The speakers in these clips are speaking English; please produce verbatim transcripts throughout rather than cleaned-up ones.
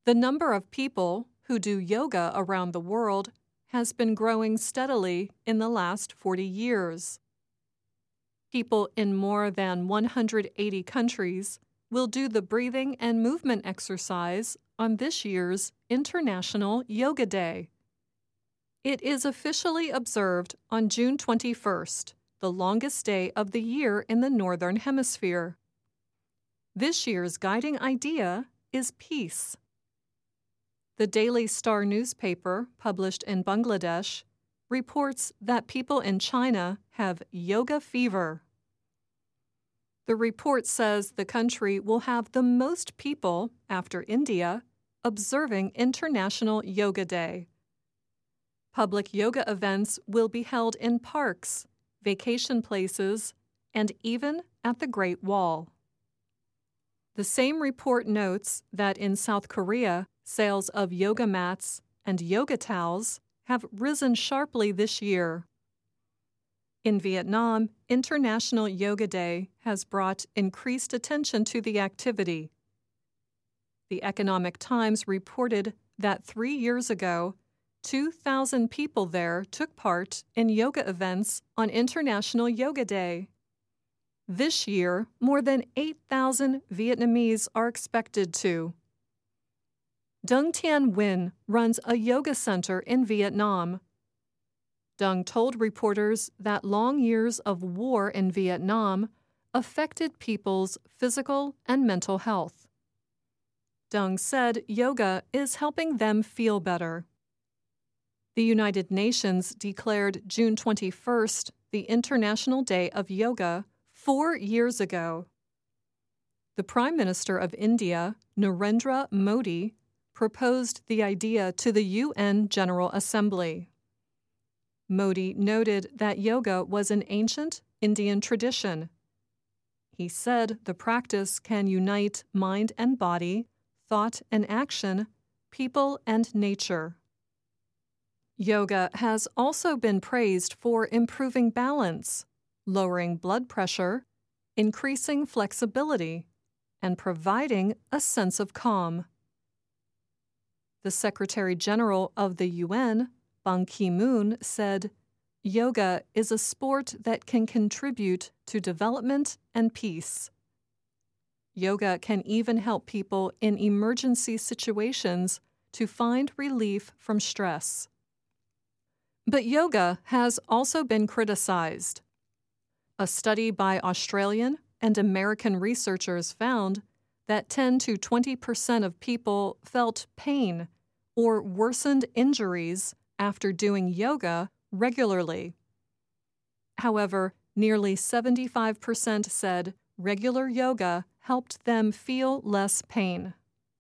The number of people who do yoga around the world has been growing steadily in the last forty years. People in more than one hundred eighty countries will do the breathing and movement exercise on this year's International Yoga Day. It is officially observed on June twenty-first, the longest day of the year in the Northern Hemisphere. This year's guiding idea is peace. The Daily Star newspaper, published in Bangladesh, reports that people in China have yoga fever. The report says the country will have the most people, after India, observing International Yoga Day. Public yoga events will be held in parks, vacation places, and even at the Great Wall. The same report notes that in South Korea, sales of yoga mats and yoga towels have risen sharply this year. In Vietnam, International Yoga Day has brought increased attention to the activity. The Economic Times reported that three years ago, two thousand people there took part in yoga events on International Yoga Day. This year, more than eight thousand Vietnamese are expected to. Dung Tien Nguyen runs a yoga center in Vietnam. Dung told reporters that long years of war in Vietnam affected people's physical and mental health. Dung said yoga is helping them feel better. The United Nations declared June twenty-first the International Day of Yoga four years ago. The Prime Minister of India, Narendra Modi, proposed the idea to the U N General Assembly. Modi noted that yoga was an ancient Indian tradition. He said the practice can unite mind and body, thought and action, people and nature. Yoga has also been praised for improving balance, lowering blood pressure, increasing flexibility, and providing a sense of calm. The Secretary General of the U N, Ban Ki-moon, said, "Yoga is a sport that can contribute to development and peace." Yoga can even help people in emergency situations to find relief from stress. But yoga has also been criticized. A study by Australian and American researchers found that ten to twenty percent of people felt pain or worsened injuries after doing yoga regularly. However, nearly seventy-five percent said regular yoga helped them feel less pain.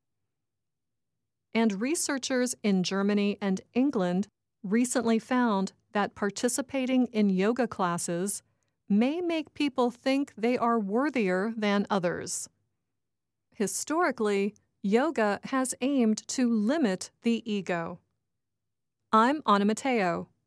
And researchers in Germany and England recently found that participating in yoga classes may make people think they are worthier than others. Historically, yoga has aimed to limit the ego. I'm Anna Matteo.